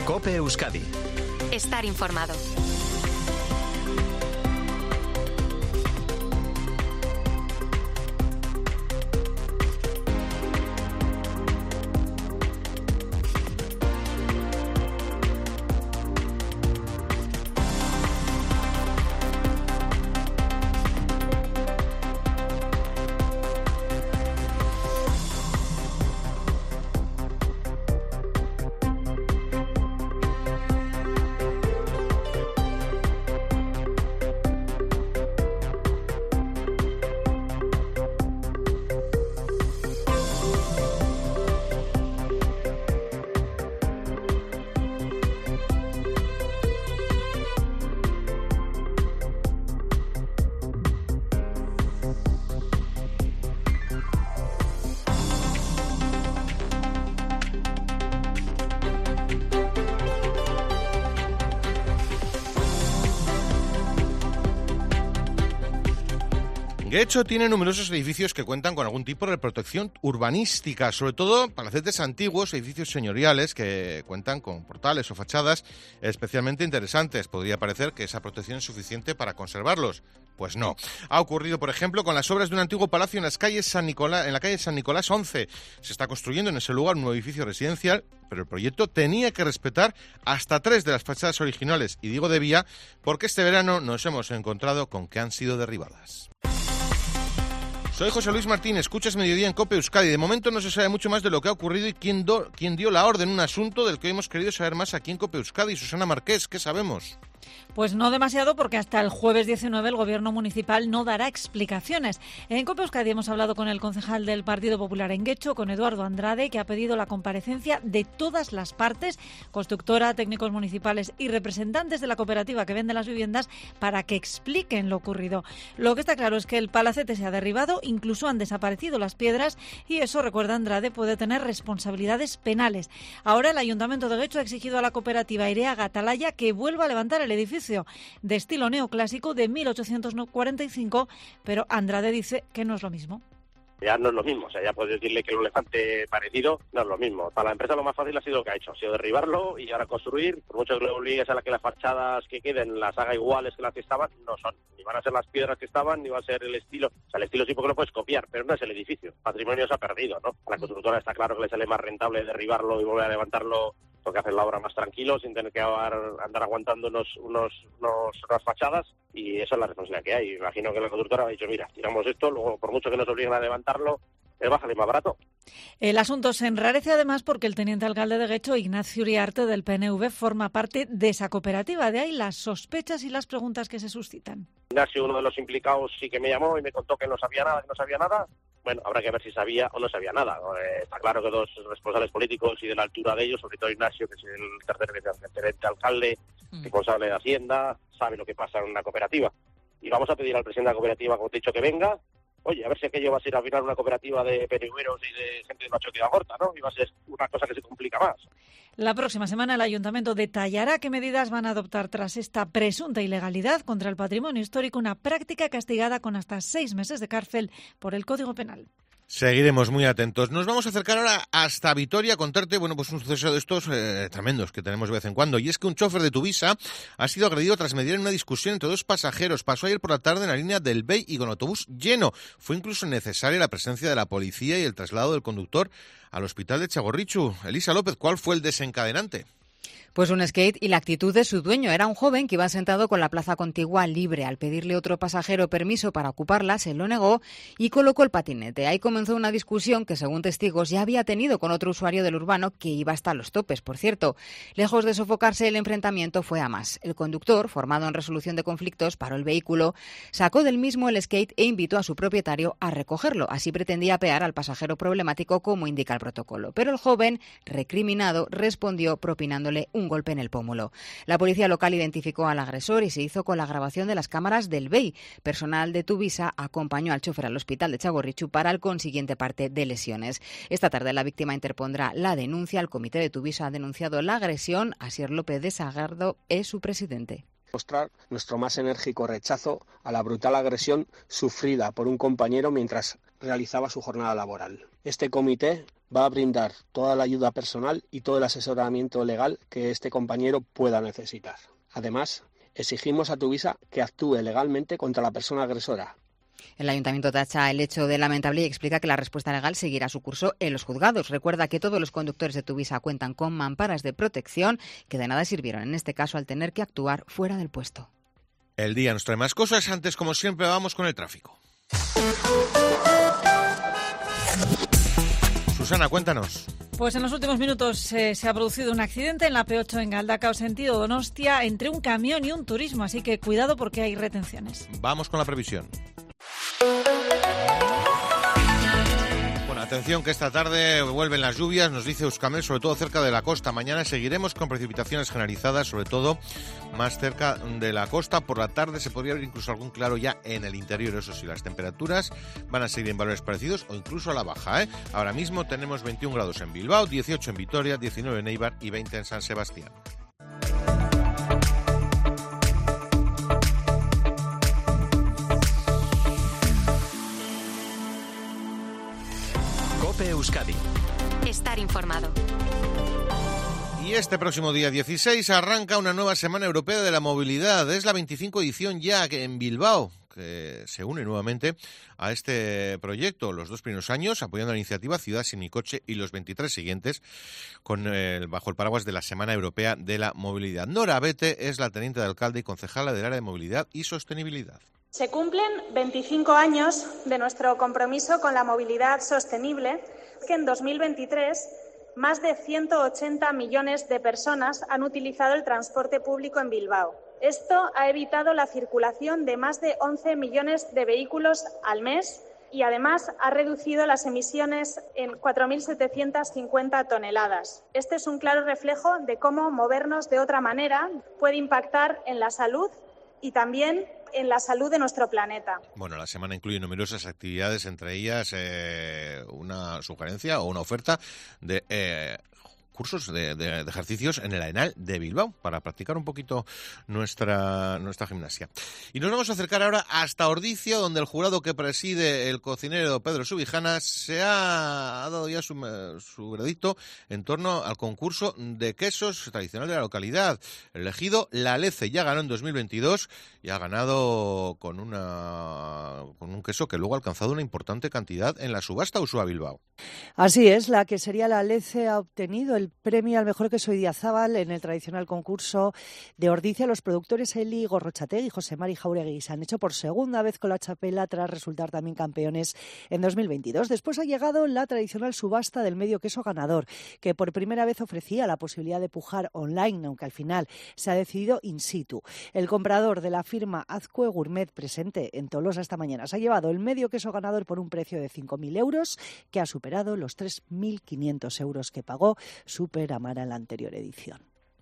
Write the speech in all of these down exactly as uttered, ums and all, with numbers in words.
COPE Euskadi. Estar informado. Getxo tiene numerosos edificios que cuentan con algún tipo de protección urbanística, sobre todo palacetes antiguos, edificios señoriales que cuentan con portales o fachadas especialmente interesantes. Podría parecer que esa protección es suficiente para conservarlos. Pues no. Ha ocurrido, por ejemplo, con las obras de un antiguo palacio en las calles San Nicolás, en la calle San Nicolás once. Se está construyendo en ese lugar un nuevo edificio residencial, pero el proyecto tenía que respetar hasta tres de las fachadas originales. Y digo debía porque este verano nos hemos encontrado con que han sido derribadas. Soy José Luis Martín, escuchas Mediodía en COPE Euskadi. De momento no se sabe mucho más de lo que ha ocurrido y quién, do, quién dio la orden, un asunto del que hemos querido saber más aquí en COPE Euskadi. Susana Marqués, ¿qué sabemos? Pues no demasiado, porque hasta el jueves diecinueve el Gobierno municipal no dará explicaciones. En COPE Euskadi hemos hablado con el concejal del Partido Popular en Getxo, con Eduardo Andrade, que ha pedido la comparecencia de todas las partes, constructora, técnicos municipales y representantes de la cooperativa que vende las viviendas, para que expliquen lo ocurrido. Lo que está claro es que el palacete se ha derribado, incluso han desaparecido las piedras, y eso, recuerda Andrade, puede tener responsabilidades penales. Ahora el Ayuntamiento de Getxo ha exigido a la cooperativa Ireaga Atalaya que vuelva a levantar el edificio de estilo neoclásico de mil ochocientos cuarenta y cinco, pero Andrade dice que no es lo mismo. Ya no es lo mismo, o sea, ya puedes decirle que un elefante parecido no es lo mismo. Para la empresa lo más fácil ha sido lo que ha hecho, ha sido derribarlo y ahora construir. Por mucho que le obligues a la que las fachadas que queden las haga iguales que las que estaban, no son. Ni van a ser las piedras que estaban, ni va a ser el estilo. O sea, el estilo sí porque lo puedes copiar, pero no es el edificio. El patrimonio se ha perdido, ¿no? A la constructora está claro que le sale más rentable derribarlo y volver a levantarlo, porque hacen la obra más tranquilo, sin tener que andar aguantando unos, unos, unos, unas fachadas, y esa es la responsabilidad que hay. Imagino que la constructora ha dicho, mira, tiramos esto, luego por mucho que nos obliguen a levantarlo, es bájale más barato. El asunto se enrarece además porque el teniente alcalde de Getxo, Ignacio Uriarte, del P N V, forma parte de esa cooperativa. De ahí las sospechas y las preguntas que se suscitan. Ignacio, uno de los implicados, sí que me llamó y me contó que no sabía nada, que no sabía nada. Bueno, habrá que ver si sabía o no sabía nada. Eh, está claro que dos responsables políticos y de la altura de ellos, sobre todo Ignacio, que es el tercer teniente alcalde, mm. responsable de Hacienda, sabe lo que pasa en una cooperativa. Y vamos a pedir al presidente de la cooperativa, como te he dicho, que venga. Oye, a ver si aquello va a ser al final una cooperativa de perigüeros y de gente de machoquera corta, ¿no? Y va a ser una cosa que se complica más. La próxima semana el Ayuntamiento detallará qué medidas van a adoptar tras esta presunta ilegalidad contra el patrimonio histórico, una práctica castigada con hasta seis meses de cárcel por el Código Penal. Seguiremos muy atentos. Nos vamos a acercar ahora hasta Vitoria a contarte, bueno, pues un suceso de estos eh, tremendos que tenemos de vez en cuando. Y es que un chofer de Tuvisa ha sido agredido tras mediar en una discusión entre dos pasajeros. Pasó ayer por la tarde en la línea del B E I y con autobús lleno. Fue incluso necesaria la presencia de la policía y el traslado del conductor al hospital de Txagorritxu. Elisa López, ¿cuál fue el desencadenante? Pues un skate y la actitud de su dueño. Era un joven que iba sentado con la plaza contigua libre. Al pedirle otro pasajero permiso para ocuparla, se lo negó y colocó el patinete. Ahí comenzó una discusión que, según testigos, ya había tenido con otro usuario del urbano que iba hasta los topes, por cierto. Lejos de sofocarse, el enfrentamiento fue a más. El conductor, formado en resolución de conflictos, paró el vehículo, sacó del mismo el skate e invitó a su propietario a recogerlo. Así pretendía apear al pasajero problemático, como indica el protocolo. Pero el joven, recriminado, respondió propinándole un un golpe en el pómulo. La policía local identificó al agresor y se hizo con la grabación de las cámaras del B E I. Personal de Tuvisa acompañó al chofer al hospital de Txagorritxu para el consiguiente parte de lesiones. Esta tarde la víctima interpondrá la denuncia. El comité de Tuvisa ha denunciado la agresión. Asier López de Sagardo es su presidente. Mostrar nuestro más enérgico rechazo a la brutal agresión sufrida por un compañero mientras realizaba su jornada laboral. Este comité va a brindar toda la ayuda personal y todo el asesoramiento legal que este compañero pueda necesitar. Además, exigimos a Tuvisa que actúe legalmente contra la persona agresora. El Ayuntamiento tacha el hecho de lamentable y explica que la respuesta legal seguirá su curso en los juzgados. Recuerda que todos los conductores de Tuvisa cuentan con mamparas de protección que de nada sirvieron en este caso al tener que actuar fuera del puesto. El día nos trae más cosas. Antes, como siempre, vamos con el tráfico. Susana, cuéntanos. Pues en los últimos minutos eh, se ha producido un accidente en la P ocho en Galdacao, sentido Donostia, entre un camión y un turismo, así que cuidado porque hay retenciones. Vamos con la previsión. Bueno, atención que esta tarde vuelven las lluvias, nos dice Euskalmet, sobre todo cerca de la costa. Mañana seguiremos con precipitaciones generalizadas, sobre todo más cerca de la costa. Por la tarde se podría ver incluso algún claro ya en el interior. Eso sí, las temperaturas van a seguir en valores parecidos o incluso a la baja, ¿eh? Ahora mismo tenemos veintiún grados en Bilbao, dieciocho en Vitoria, diecinueve en Eibar y veinte en San Sebastián. COPE Euskadi. Estar informado. Y este próximo día dieciséis arranca una nueva Semana Europea de la Movilidad. Es la veinticinco edición ya en Bilbao, que se une nuevamente a este proyecto. Los dos primeros años apoyando la iniciativa Ciudad sin mi coche y los veintitrés siguientes con el, bajo el paraguas de la Semana Europea de la Movilidad. Nora Bete es la teniente de alcalde y concejala del área de movilidad y sostenibilidad. Se cumplen veinticinco años de nuestro compromiso con la movilidad sostenible, que en dos mil veintitrés más de ciento ochenta millones de personas han utilizado el transporte público en Bilbao. Esto ha evitado la circulación de más de once millones de vehículos al mes y además ha reducido las emisiones en cuatro mil setecientas cincuenta toneladas. Este es un claro reflejo de cómo movernos de otra manera puede impactar en la salud y también en la salud de nuestro planeta. Bueno, la semana incluye numerosas actividades, entre ellas eh, una sugerencia o una oferta de eh, cursos de, de, de ejercicios en el Arenal de Bilbao para practicar un poquito nuestra, nuestra gimnasia. Y nos vamos a acercar ahora hasta Ordicia, donde el jurado que preside el cocinero Pedro Subijana se ha, ha dado ya su, su veredicto en torno al concurso de quesos tradicional de la localidad. El elegido, La Lece, ya ganó en dos mil veintidós y ha ganado con, una, con un queso que luego ha alcanzado una importante cantidad en la subasta Usua Bilbao. Así es, la quesería La Lece ha obtenido el premio al mejor queso Idiazábal en el tradicional concurso de Ordicia. Los productores Eli Gorrochategui y José Mari Jauregui se han hecho por segunda vez con la txapela tras resultar también campeones en dos mil veintidós. Después ha llegado la tradicional subasta del medio queso ganador, que por primera vez ofrecía la posibilidad de pujar online, aunque al final se ha decidido in situ. El comprador de la firma Azcue Gourmet, presente en Tolosa esta mañana, se ha llevado el medio queso ganador por un precio de cinco mil euros, que ha superado los tres mil quinientos euros que pagó Super Amara en la anterior edición.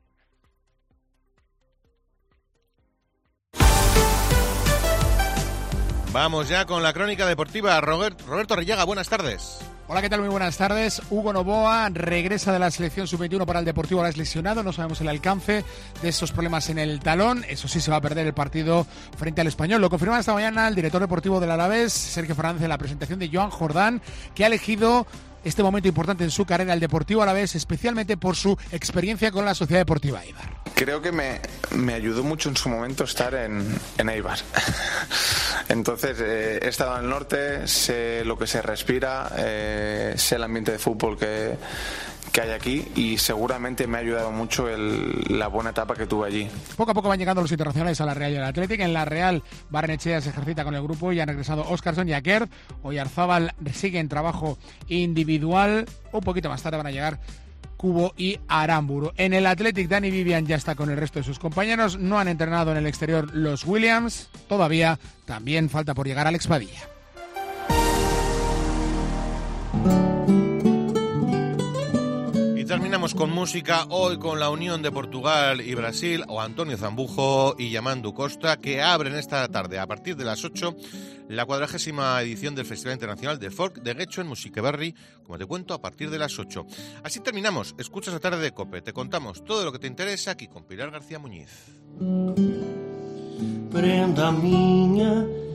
Vamos ya con la crónica deportiva. Robert, Roberto Arrillaga, buenas tardes. Hola, ¿qué tal? Muy buenas tardes. Hugo Novoa regresa de la selección sub veintiuno para el Deportivo, ahora es lesionado, no sabemos el alcance de esos problemas en el talón, eso sí, se va a perder el partido frente al Español. Lo confirma esta mañana el director deportivo del Alavés, Sergio Fernández, en la presentación de Joan Jordán, que ha elegido este momento importante en su carrera, el Deportivo Alavés, especialmente por su experiencia con la Sociedad Deportiva Eibar. Creo que me, me ayudó mucho en su momento estar en, en Eibar. Entonces, eh, he estado en el norte, sé lo que se respira, eh, sé el ambiente de fútbol que, que hay aquí y seguramente me ha ayudado mucho el, la buena etapa que tuve allí. Poco a poco van llegando los internacionales a la Real y al Athletic. En la Real, Barrenechea se ejercita con el grupo y han regresado Óscarson y Aker. Oyarzábal sigue en trabajo individual. Un poquito más tarde van a llegar Cubo y Aramburu. En el Athletic, Dani Vivian ya está con el resto de sus compañeros. No han entrenado en el exterior los Williams. Todavía también falta por llegar Alex Padilla. Terminamos con música, hoy con la unión de Portugal y Brasil, o Antonio Zambujo y Yamandu Costa, que abren esta tarde, a partir de las ocho, la cuadragésima edición del Festival Internacional de Folk de Guecho en Musiqueberri, como te cuento, a partir de las ocho. Así terminamos, escuchas la tarde de COPE, te contamos todo lo que te interesa aquí con Pilar García Muñiz. Prenda minha